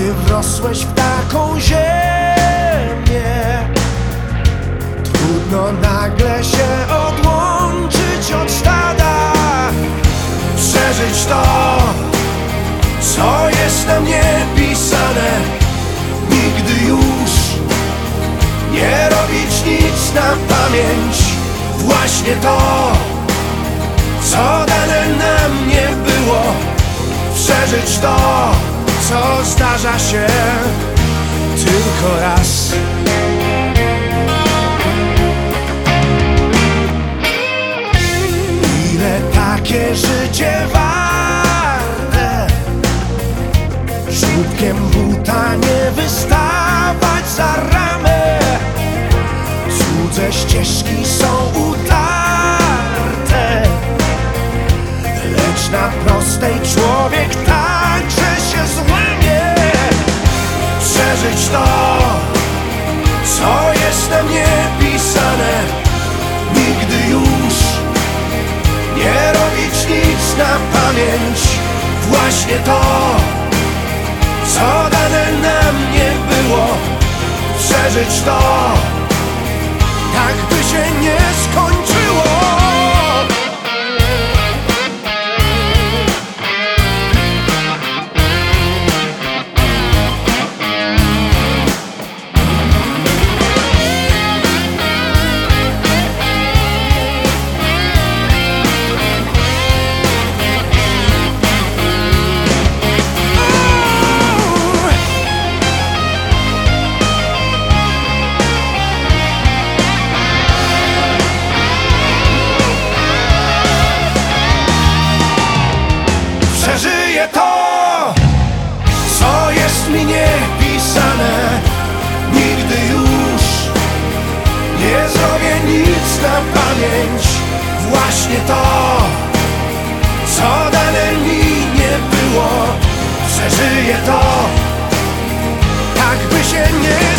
Ty wrosłeś w taką ziemię, trudno nagle się odłączyć od stada, przeżyć to, co jest na mnie pisane, nigdy już nie robić nic na pamięć. Właśnie to, co dane nam nie było, przeżyć to, co zdarza się tylko raz. Ile takie życie warte, żółtkiem buta nie wystawać za ramę. Cudze ścieżki są utarte, lecz na prostej człowiek także się złamie. Przeżyć to, co jest na mnie pisane, nigdy już nie robić nic na pamięć. Właśnie to, co dane nam nie było, przeżyć to, tak by się nie skończyło. Przeżyję to, co jest mi niepisane, nigdy już nie zrobię nic na pamięć. Właśnie to, co dane mi nie było, przeżyję to, tak by się nie